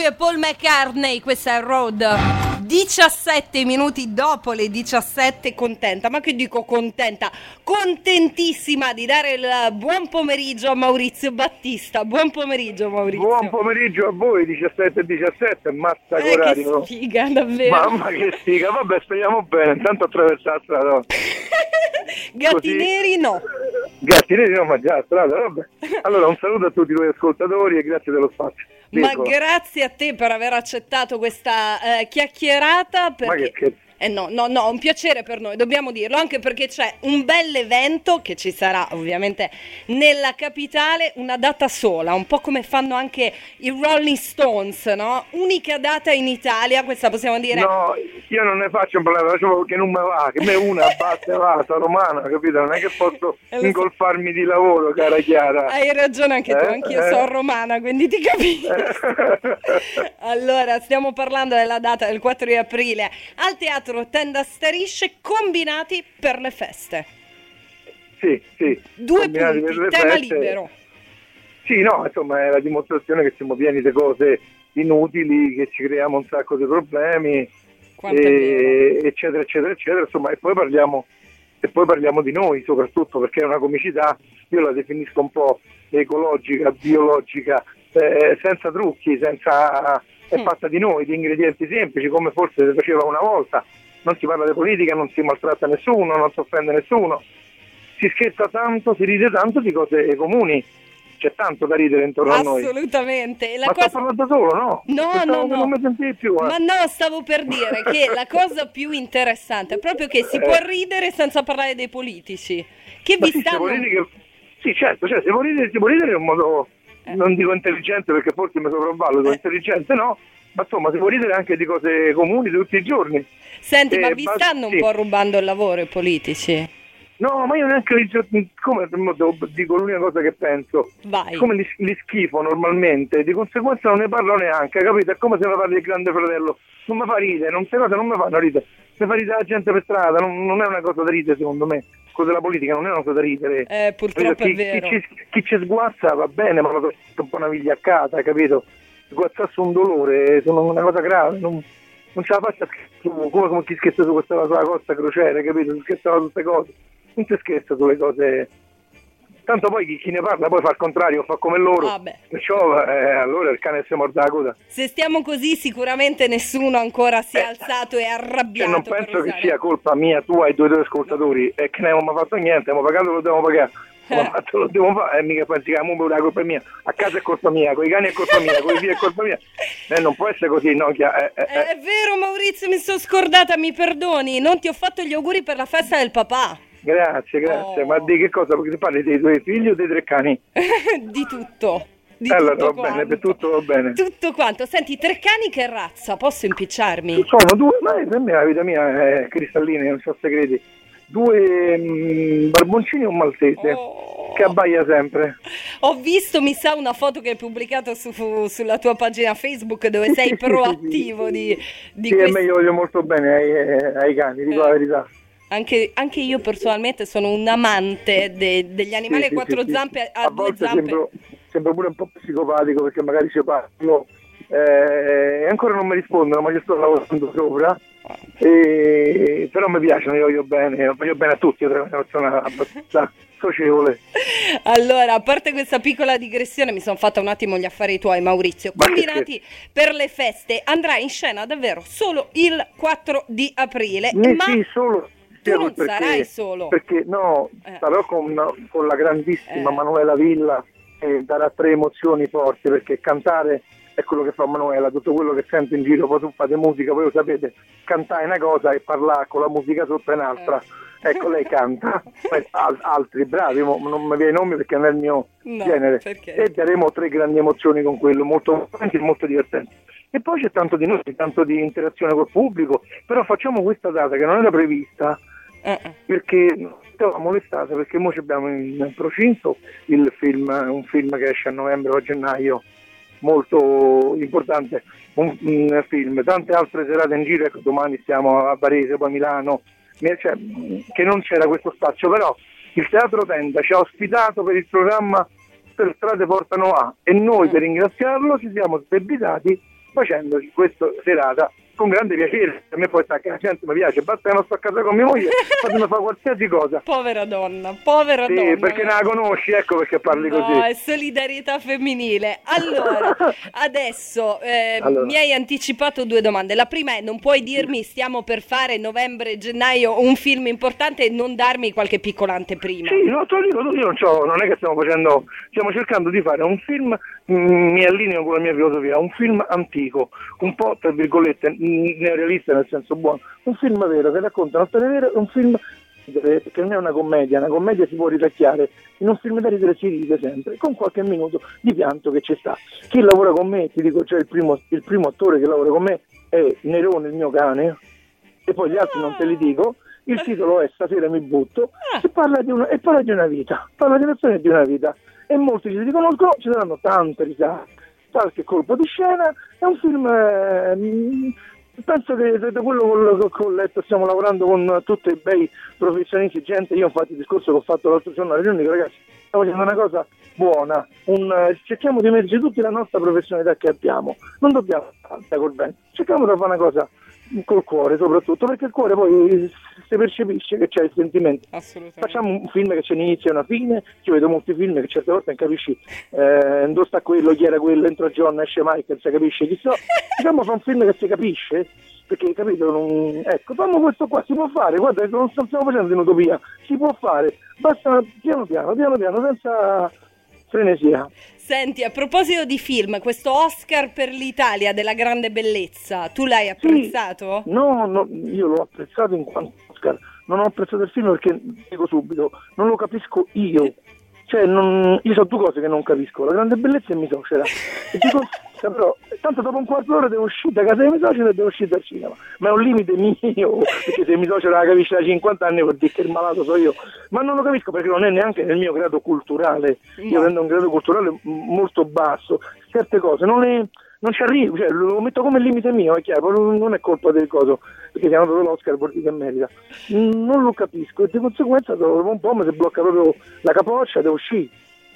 e Paul McCartney, questa è Road. 17 minuti dopo le 17, contenta, ma che dico contenta? Contentissima di dare il buon pomeriggio a Maurizio Battista. Buon pomeriggio, Maurizio. Buon pomeriggio a voi, 17, mazza coraggio. Che sfiga, davvero. Mamma che sfiga, vabbè, speriamo bene, intanto attraversa la strada. Gatti Così. neri no. Gatti neri no, ma già la strada, vabbè. Allora un saluto a tutti voi ascoltatori e grazie dello spazio. Ma grazie a te per aver accettato questa chiacchierata. Perché... Ma che scherzo. No, un piacere per noi, dobbiamo dirlo, anche perché c'è un bell'evento che ci sarà ovviamente nella capitale, una data sola, un po' come fanno anche i Rolling Stones, no? Unica data in Italia, questa possiamo dire. No, io non ne faccio un problema, faccio perché non me va, che me una basta, va, sono romana, capito? Non è che posso ingolfarmi di lavoro, cara Chiara. Hai ragione anche tu, anch'io sono romana, quindi ti capisco. Allora, stiamo parlando della data del 4 di aprile al Teatro Tenda Starisce, combinati per le feste. Sì. 2 combinati punti, per le tema feste. libero. Sì, no, insomma è la dimostrazione che siamo pieni di cose inutili, che ci creiamo un sacco di problemi, eccetera, insomma, e poi parliamo di noi soprattutto, perché è una comicità, io la definisco un po' ecologica, biologica, senza trucchi, è fatta di noi, di ingredienti semplici, come forse si faceva una volta. Non si parla di politica, non si maltratta nessuno, non si offende nessuno, si scherza tanto, si ride tanto di cose comuni, c'è tanto da ridere intorno a noi. Assolutamente. Ma sto parlando da solo, no? No. Non mi sentivi più. Ma no, stavo per dire che la cosa più interessante è proprio che si può ridere senza parlare dei politici. Che vi stanno... Sì, certo, si può ridere in un modo, non dico intelligente perché forse mi sopravvaluto, intelligente no, ma insomma si può ridere anche di cose comuni di tutti i giorni. Senti, ma vi stanno un po' rubando il lavoro i politici? No, ma io neanche come dico l'unica cosa che penso. Vai. Come li schifo normalmente, di conseguenza non ne parlo neanche, capito? È come se mi parli del Grande Fratello, non mi fa ridere, queste cose non mi fanno ridere, mi fa ridere la gente per strada, non è una cosa da ridere secondo me, quello della politica non è una cosa da ridere. Purtroppo è vero. Chi ci sguazza va bene, ma lo fa un po' una vigliaccata, capito? Sguazzarsi un dolore, sono una cosa grave, non ce la faccia come chi scherza su questa sulla costa crociera, capito? Si scherzava su queste cose. Non si scherza sulle cose, tanto poi chi ne parla poi fa il contrario, fa come loro, perciò allora il cane si morde la coda. Se stiamo così sicuramente nessuno ancora si è alzato e arrabbiato. Non penso che sia colpa mia, tua e due ascoltatori, è che non abbiamo fatto niente, abbiamo pagato, lo dobbiamo pagare. Lo devo fare, mica pensi che la colpa è mia, a casa è colpa mia, con i cani è colpa mia, con i figli è colpa mia, non può essere così, no? È vero Maurizio, mi sono scordata, mi perdoni, non ti ho fatto gli auguri per la festa del papà. Grazie, ma di che cosa? Perché parli dei tuoi figli o dei 3 cani? Di tutto. Allora va bene, per tutto va bene. Tutto quanto. Senti, 3 cani che razza? Posso impicciarmi? Sono 2, ma per me la vita mia è cristallina, non so segreti. 2 barboncini e un maltese che abbaia sempre. Ho visto, mi sa, una foto che hai pubblicato sulla tua pagina Facebook dove sei proattivo di sì, io voglio molto bene ai cani, dico la verità. Anche io personalmente sono un amante degli animali a 4 zampe, a 2 zampe. Sembra pure un po' psicopatico perché magari ci parlo e ancora non mi rispondono, ma io sto lavorando sopra, però mi piacciono, io voglio bene a tutti, io sono una persona abbastanza socievole. Allora, a parte questa piccola digressione, mi sono fatta un attimo gli affari tuoi, Maurizio. Combinati per le feste, andrai in scena davvero solo il 4 di aprile. Ma sì, solo. Tu non sarai solo. Perché no, sarò con la grandissima Manuela Villa, e darà 3 emozioni forti, perché cantare è quello che fa Manuela, tutto quello che sento in giro, poi tu fate musica, voi lo sapete, cantare è una cosa e parlare con la musica sotto è un'altra. Ecco, lei canta, altri bravi, non mi viene i nomi perché non è il mio genere, perché? E daremo 3 grandi emozioni con quello, molto divertenti. E poi c'è tanto di noi, tanto di interazione col pubblico, però facciamo questa data che non era prevista, perché stavamo l'estate, perché ora abbiamo in procinto un film che esce a novembre o a gennaio, molto importante, un film, tante altre serate in giro, ecco, domani stiamo a Varese, poi a Milano, che non c'era questo spazio, però il Teatro Tenda ci ha ospitato per il programma Per strade portano a, e noi per ringraziarlo ci siamo sdebitati facendoci questa serata con grande piacere. A me poi sta a gente mi piace, basta che non sto a casa con mia moglie, fatemi fare qualsiasi cosa. Povera donna, povera donna. Perché non la conosci, ecco perché parli così. No, è solidarietà femminile. Allora, adesso mi hai anticipato 2 domande. La prima è: non puoi dirmi stiamo per fare novembre-gennaio un film importante e non darmi qualche piccola anteprima? Sì, no, te lo dico, io non è che stiamo cercando di fare un film, mi allineo con la mia filosofia, un film antico, un po' tra virgolette neorealista nel senso buono, un film vero che racconta una storia vera, un film che non è una commedia si può ritacchiare, in un film da ridere si ride sempre, con qualche minuto di pianto che ci sta. Chi lavora con me, ti dico, cioè il primo attore che lavora con me è Nerone, il mio cane, e poi gli altri non te li dico. Il titolo è Stasera mi butto e parla di una vita, parla di una storia di una vita, e molti che si riconoscono ci daranno tante risate, qualche colpo di scena. È un film, penso che da quello che ho letto stiamo lavorando con tutti i bei professionisti, gente, io infatti il discorso che ho fatto l'altro giorno alla riunione, ragazzi, stiamo facendo una cosa buona, cerchiamo di emergere tutti la nostra professionalità che abbiamo, non dobbiamo fare col bene, cerchiamo di fare una cosa col cuore soprattutto, perché il cuore poi si percepisce che c'è il sentimento. Assolutamente. Facciamo un film che c'è un inizio e una fine. Io vedo molti film che certe volte non capisci dove sta quello, chi era quello, entra John, esce Michael, si capisce chi so. Diciamo fa un film che si capisce, perché capito, ecco, fammo questo qua, si può fare, guarda, non stiamo facendo in utopia, si può fare, basta piano piano, senza frenesia. Senti, a proposito di film, questo Oscar per l'Italia della grande bellezza, tu l'hai apprezzato? Sì. No, io l'ho apprezzato in quanto Oscar, non ho apprezzato il film perché, dico subito, non lo capisco io. Cioè, io so 2 cose che non capisco, la grande bellezza e misocera. E dico, però, tanto dopo un quarto d'ora devo uscire da casa dei misocera e devo uscire dal cinema. Ma è un limite mio, perché se misocera la capisce da 50 anni vuol dire che il malato so io. Ma non lo capisco perché non è neanche nel mio grado culturale. No. Io prendo un grado culturale molto basso. Certe cose non ci arrivo, cioè lo metto come limite mio, è chiaro, non è colpa del coso, perché ti hanno dato l'Oscar vuol dire che merita. Non lo capisco e di conseguenza dopo un po' mi si blocca proprio la capoccia, devo uscire.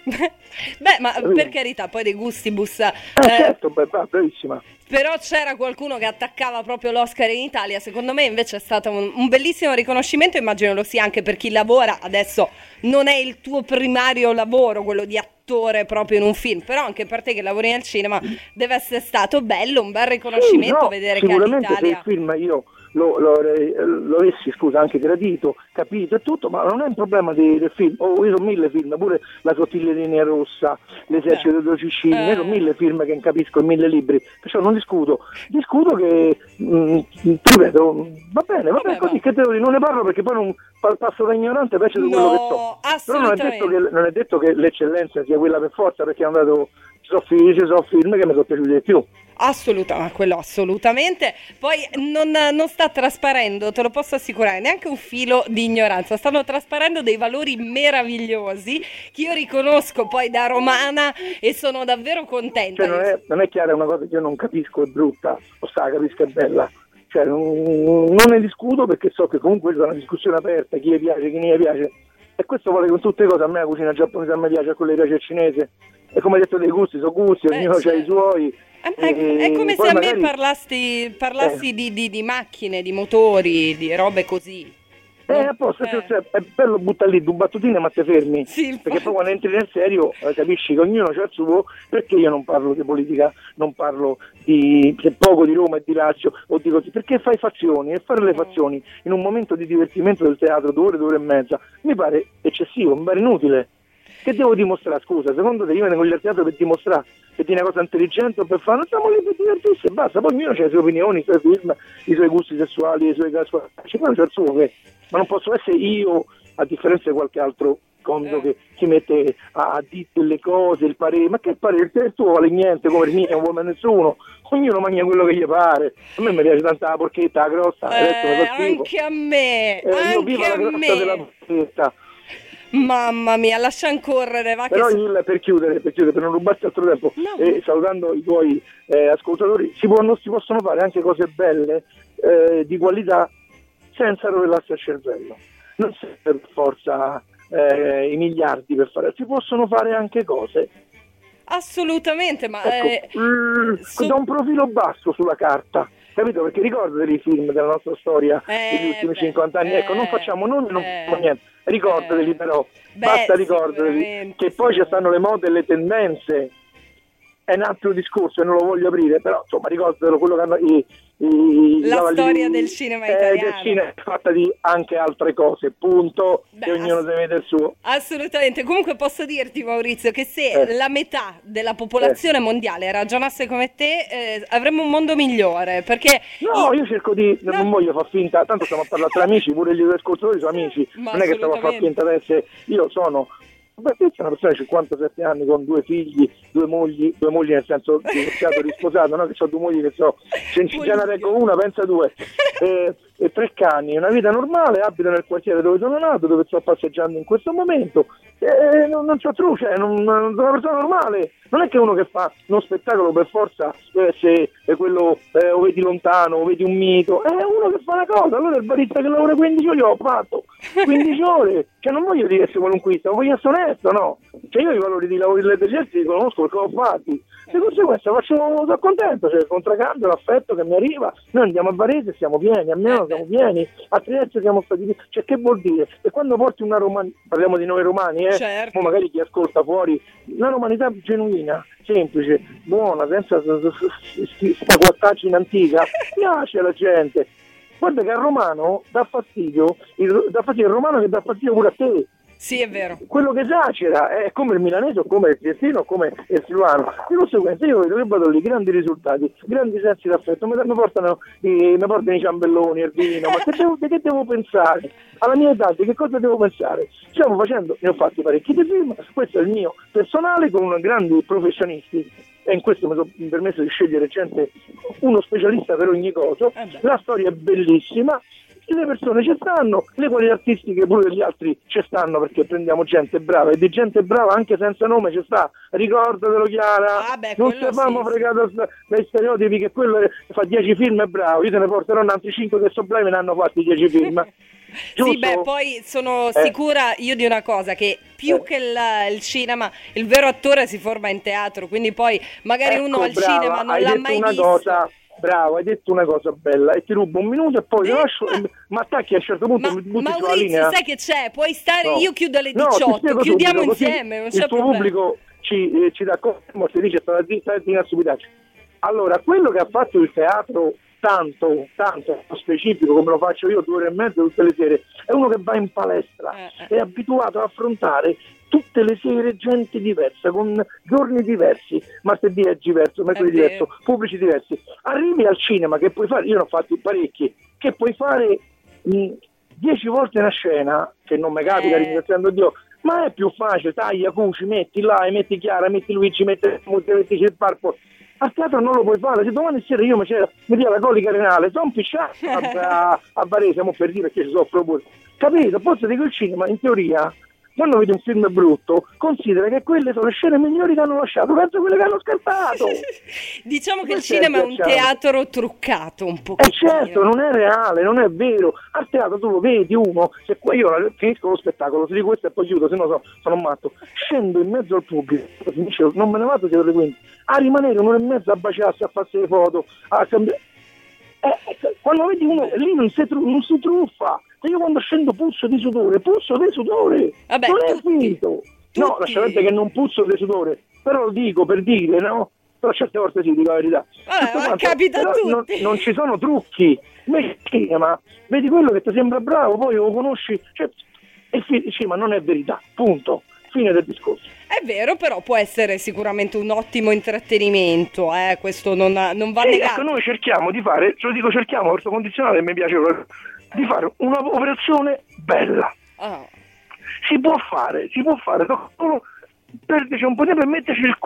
Beh, ma per carità, poi dei gustibus. Certo, bravissima. Però c'era qualcuno che attaccava proprio l'Oscar in Italia, secondo me invece è stato un bellissimo riconoscimento, immagino lo sia anche per chi lavora, adesso non è il tuo primario lavoro quello di attore proprio in un film, però anche per te che lavori nel cinema deve essere stato bello, un bel riconoscimento, sì, vedere che all'Italia... Sicuramente se il film io lo avessi anche gradito, capito e tutto, ma non è un problema del film. Io so 1000 film, pure La sottiglia linea rossa, L'esercito delle Cicine, sono 1000 film che non capisco e 1000 libri, perciò non discuto che ti ripeto, va bene così, che devo dire, non ne parlo perché poi non passo da ignorante peggio di quello che so. Però non è detto che l'eccellenza sia quella per forza, perché ci sono film che mi sono piaciuti di più. Assolutamente. Poi non sta trasparendo, te lo posso assicurare, neanche un filo di ignoranza. Stanno trasparendo dei valori meravigliosi che io riconosco poi da romana e sono davvero contenta. Cioè non è chiaro, è una cosa che io non capisco, è brutta, capisco, è bella. Cioè non ne discuto perché so che comunque c'è una discussione aperta, chi gli piace, chi non gli piace. E questo vale con tutte le cose. A me la cucina giapponese a me piace, a quello che piace il cinese. E come hai detto, dei gusti sono gusti, ognuno ha i suoi. È come se a me parlassi di macchine, di motori, di robe così. Apposta, è bello buttare lì due battutine ma te fermi, sì, perché poi quando entri nel serio capisci che ognuno c'ha il suo. Perché io non parlo di politica, non parlo poco di Roma e di Lazio o di così, perché fai fazioni, e fare le fazioni in un momento di divertimento del teatro 2 ore e mezza mi pare eccessivo, mi pare inutile. Che devo dimostrare, scusa? Secondo te io vengo al teatro per dimostrare che tiene una cosa intelligente o per fare? Non siamo lì per divertirsi e basta. Poi ognuno ha le sue opinioni, i suoi film, i suoi gusti sessuali, i suoi casuali, c'è il suo che. Ma non posso essere io, a differenza di qualche altro comico che si mette a dire delle cose, il parere. Ma che parere? Il tuo vale niente come il mio, non vuole nessuno. Ognuno mangia quello che gli pare. A me mi piace tanta la porchetta, la crosta, anche a me, io vivo la crosta della porchetta. Mamma mia, lasciamo correre. Però per chiudere, per non rubarti altro tempo, salutando i tuoi ascoltatori, si possono fare anche cose belle, di qualità, senza rovellarsi al cervello. Non serve per forza i miliardi per fare, si possono fare anche cose Assolutamente, ma da un profilo basso sulla carta, capito? Perché ricordati i film della nostra storia degli ultimi 50 anni, ecco, non facciamo nomi, non facciamo niente, ricordateli però, basta ricordateli, che poi ci stanno le mode e le tendenze, è un altro discorso e non lo voglio aprire, però insomma ricordatelo, quello che hanno la storia del cinema italiano, del cinema è fatta di anche altre cose, punto. Che ognuno deve vedere il suo. Assolutamente. Comunque posso dirti, Maurizio, che se la metà della popolazione mondiale ragionasse come te, avremmo un mondo migliore, perché io cerco di non voglio far finta, tanto stiamo a parlare tra amici, pure gli ascoltatori sono amici, non è che stiamo a far finta adesso. Io sono una persona di 57 anni con 2 figli, 2 mogli nel senso divorziato, risposato, no? Che ho 2 mogli che se già ne reggo una, pensa 2, e 3 cani, una vita normale, abito nel quartiere dove sono nato, dove sto passeggiando in questo momento, non c'ho truce, sono una persona normale, non è che uno che fa uno spettacolo per forza se è quello o vedi lontano o vedi un mito, è uno che fa una cosa. Allora il barista che lavora 15 ore ho fatto 15 ore, cioè non voglio dire che sei qualunquista, ma voglio essere onesto, no? Cioè io i valori di lavoro degli altri li conosco perché ho fatti, di conseguenza sono contento, c'è il contraccambio, l'affetto che mi arriva, noi andiamo a Varese siamo pieni, almeno siamo pieni, a Trieste siamo stati pieni, cioè che vuol dire? E quando porti una romanità, parliamo di noi romani, certo. O magari chi ascolta fuori, una romanità genuina, semplice, buona, senza spaguattacci in antica, piace alla gente. Guarda che al romano dà fastidio il romano che dà fastidio pure a te. Sì, è vero. Quello che esagera è come il milanese o come il triestino o come il friulano. Di conseguenza io vedo che vado lì, grandi risultati, grandi sensi d'affetto, mi portano i ciambelloni, il vino, ma di che devo pensare? Alla mia età di che cosa devo pensare? Stiamo facendo, ne ho fatti parecchi di film, questo è il mio personale con grandi professionisti. E in questo mi sono permesso di scegliere gente, uno specialista per ogni cosa. La storia è bellissima, le persone ci stanno, le qualità artistiche pure degli altri ci stanno, perché prendiamo gente brava, e di gente brava anche senza nome ci sta, ricordatelo Chiara, non stiamo fregati dai stereotipi che quello fa 10 film è bravo, io te ne porterò altri 5 che sono bravi e ne hanno fatti 10 film. Giusto? Sì, poi sono sicura io di una cosa, che più che il cinema, il vero attore si forma in teatro, quindi poi magari uno al cinema non l'ha mai visto. Bravo, hai detto una cosa bella e ti rubo un minuto e poi lascio, ma attacchi a un certo punto mi butti sulla linea. Sai che c'è? Puoi stare, io chiudo alle 18, chiudiamo subito, insieme, non c'è il tuo problema. pubblico ci dà conferma, si dice sta a stupidaccia. Allora, quello che ha fatto il teatro tanto specifico come lo faccio io 2 ore e mezza tutte le sere, è uno che va in palestra, è abituato a affrontare tutte le sere gente diversa, con giorni diversi, martedì è diverso, mercoledì diverso, pubblici diversi. Arrivi al cinema che puoi fare, io ne ho fatti parecchi, che puoi fare 10 volte una scena, che non mi capita, ringraziando Dio, ma è più facile, taglia, cuci, metti là, metti Chiara, metti Luigi, metti il parco. Al teatro non lo puoi fare, se domani sera io mi dia la colica renale, sono pisciato a Varese, per dire, perché ci soffro pure. Capito? Poi dico il cinema, in teoria, quando vedi un film brutto, considera che quelle sono le scene migliori che hanno lasciato, penso quelle che hanno scartato. Diciamo che il cinema è un teatro truccato un pochettino. Certo, non è reale, non è vero. Al teatro tu lo vedi uno, se io finisco lo spettacolo, ti dico questo e poi chiudo, se no sono matto. Scendo in mezzo al pubblico, non me ne vado dietro le quinte, a rimanere 1 ora e mezza a baciarsi, a farsi le foto, a cambiare. Quando vedi uno lì non si truffa. Io quando scendo puzzo di sudore. Vabbè, non è finito. No, lascia perdere che non puzzo di sudore, però lo dico per dire, no? Però certe volte sì, dico la verità. Ma capita a tutti. Non ci sono trucchi. Ma vedi quello che ti sembra bravo, poi lo conosci, cioè, ma non è verità, punto. Fine del discorso. È vero, però può essere sicuramente un ottimo intrattenimento, questo non va negato. Ecco, noi cerchiamo di fare, te lo dico cerchiamo, questo condizionale mi piace proprio, di fare un'operazione bella. Si può fare, solo perderci un po' di tempo e metterci il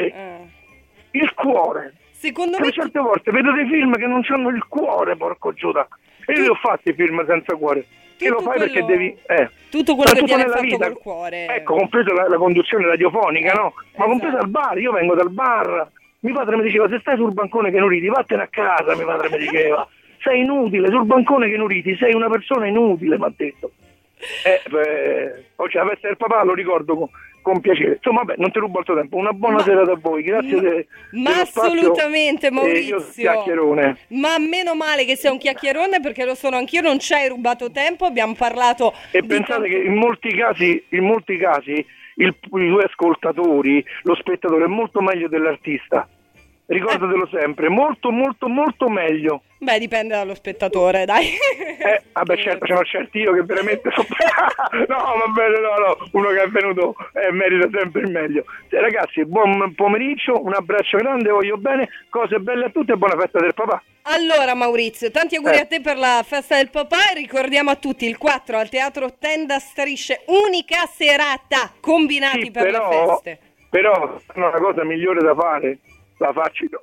cuore. Secondo me certe volte vedo dei film che non hanno il cuore, porco Giuda, e io li ho fatti film senza cuore. Che lo fai perché devi tutto quello che viene fatto vita, col cuore, ecco, compreso la conduzione radiofonica, no? Ma compreso al bar, io vengo dal bar, mio padre mi diceva: se stai sul bancone che non ridi, vattene a casa, mio padre mi diceva, sei inutile, sul bancone che non ridi, sei una persona inutile, mi ha detto. Avesse il papà, lo ricordo, con piacere. Insomma, vabbè, non ti rubo il tuo tempo. Una buona serata a voi, grazie. Ma assolutamente, Maurizio. Io chiacchierone. Ma meno male che sei un chiacchierone, perché lo sono anch'io, non ci hai rubato tempo, abbiamo parlato. E pensate che in molti casi i tuoi ascoltatori, lo spettatore è molto meglio dell'artista. Ricordatelo sempre, molto molto molto meglio. Beh, dipende dallo spettatore, dai. Vabbè, certo, ce n'ho certi io che veramente no, va bene, no, uno che è venuto merita sempre il meglio. Ragazzi, buon pomeriggio, un abbraccio grande, voglio bene, cose belle a tutti e buona festa del papà. Allora Maurizio, tanti auguri a te per la festa del papà, e ricordiamo a tutti il 4 al Teatro Tenda Strisce, unica serata, combinati per le feste. Però una cosa migliore da fare, la faccio io.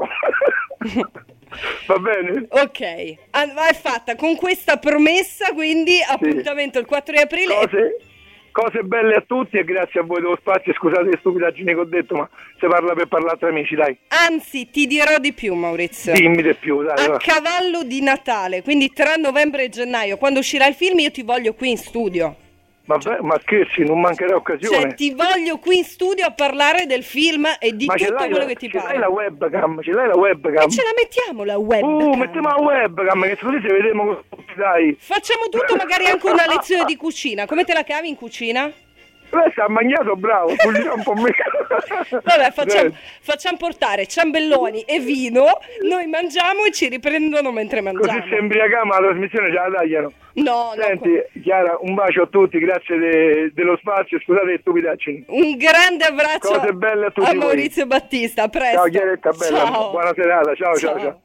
Va bene? Ok, è fatta con questa promessa, quindi appuntamento il 4 di aprile. Cose belle a tutti e grazie a voi dello spazio. Scusate le stupidaggini che ho detto, ma si parla per parlare tra amici, dai. Anzi, ti dirò di più, Maurizio. Dimmi di più, dai. A cavallo di Natale, quindi tra novembre e gennaio, quando uscirà il film, io ti voglio qui in studio. Vabbè, ma scherzi, non mancherà occasione. Cioè, ti voglio qui in studio a parlare del film e di tutto quello che ti pare. Ce l'hai la webcam? E ce la mettiamo la webcam. Mettiamo la webcam, che così se vediamo tutti, dai. Facciamo tutto, magari anche una lezione di cucina. Come te la cavi in cucina? Si ha mangiato, bravo, cucina un po' meno. Vabbè, facciamo portare ciambelloni e vino, noi mangiamo e ci riprendono mentre mangiamo. Così se imbriachiamo la trasmissione ce la tagliano. No, senti, Chiara, un bacio a tutti, grazie dello spazio, scusate le stupidaggini. Un grande abbraccio cose belle a tutti voi. Maurizio Battista, a presto. Ciao Chiaretta, bella, ciao. Buona serata, ciao.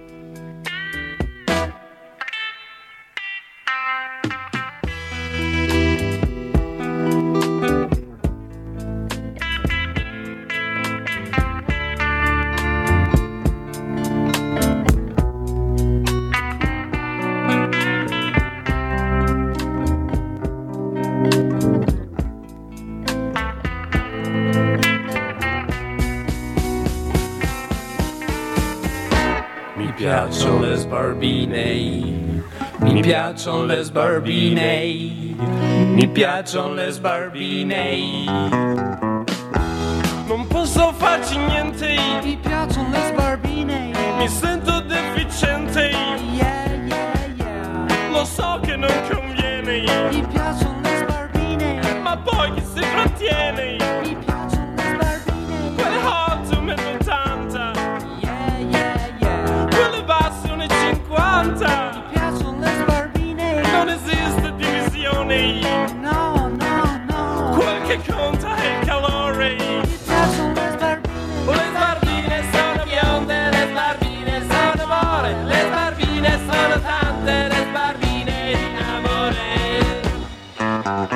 Mi piacciono le sbarbine, mi piacciono le sbarbine, mi piacciono le sbarbine. Non posso farci niente, mi piacciono le sbarbine, mi sento deficiente, lo so che non conviene, mi piacciono le sbarbine, ma poi chi si trattiene, mi piacciono le sbarbine, quelle hot 1,80 m, quelle basse 1,50 m, mi piacciono le sbarbine, non esiste divisione, no, quel che conta è il calore. mi piacciono le sbarbine, Le sbarbine sono bionde, le sbarbine sono more, le sbarbine sono tante, le sbarbine in amore.